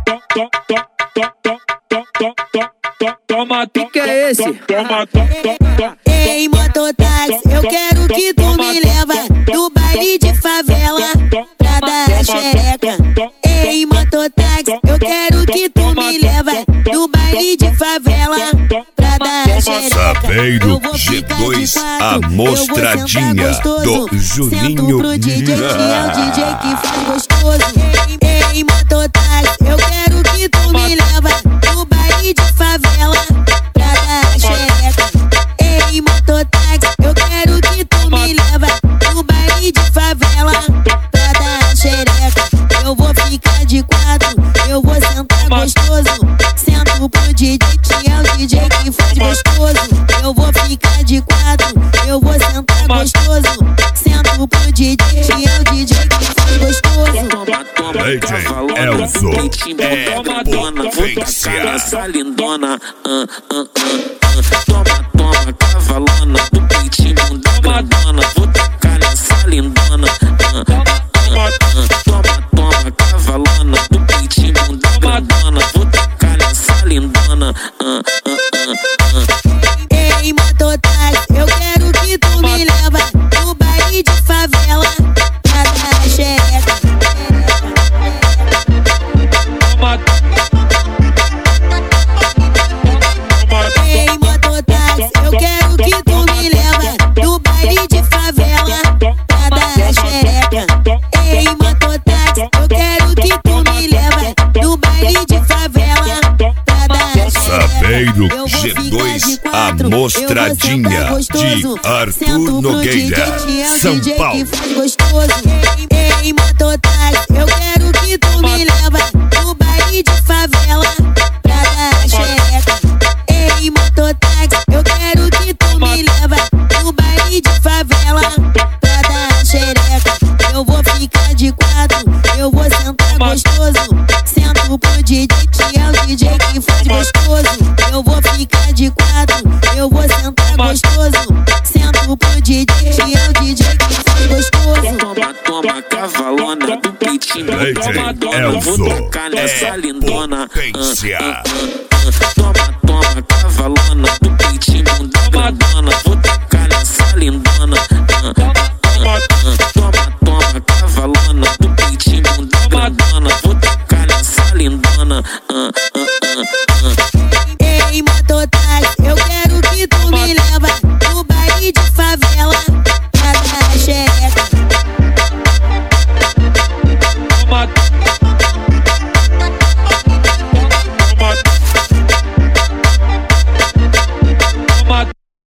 Toma, que é esse? Ei, mototáxi, eu quero que tu me leva do baile de favela pra dar xereca. Ei, mototáxi, eu quero que tu me leva do baile de favela pra dar xereca. Sapeiro G2, a mostradinha do Juninho. Pro DJ, que é o DJ que faz gostoso. Ei, mototáxi, eu quero que tu me leva do baile de favela pra dar xereca. Ei, mototáxi, eu quero que tu me leva no baile de favela pra dar xereca. Eu vou ficar de quatro, eu vou sentar gostoso. Sento pro DJ, que é o DJ que faz gostoso. Eu vou ficar de quatro, eu vou sentar gostoso. Sento pro DJ, que é o DJ que faz gostoso. DJ Elzo é potência. Essa lindona, toma, cavalona, do peitinho da grandona. Vou tacar nessa lindona, toma, cavalona, do peitinho da grandona. Vou tacar nessa lindona, Ei, mototáxi, eu quero que tu me leva no baile de favela pra dar xereca. Ei, mototáxi, eu quero que tu me leva no baile de favela pra dar xereca. Ei, mototáxi, eu quero que tu me leva no baile de favela pra dar xereca. Sapeiro G2, a mostradinha de Arthur Nogueira, São Paulo. Ei, mototáxi, eu quero que tu me leva no baile de favela pra dar xereca. Ei, mototáxi, eu quero que tu me leva no baile de favela pra dar xereca. Eu vou ficar de quatro, eu vou sentar gostoso. Sento pro DJ, que é o DJ que faz gostoso. Eu vou ficar de quatro, eu vou sentar gostoso. Sento pro DJ, que é o DJ que faz gostoso. toma, cavalona, do peitinho da grandona. Vou tacar nessa lindona, toma, cavalona, do peitinho da grandona. Vou tacar nessa lindona, toma, cavalona, do peitinho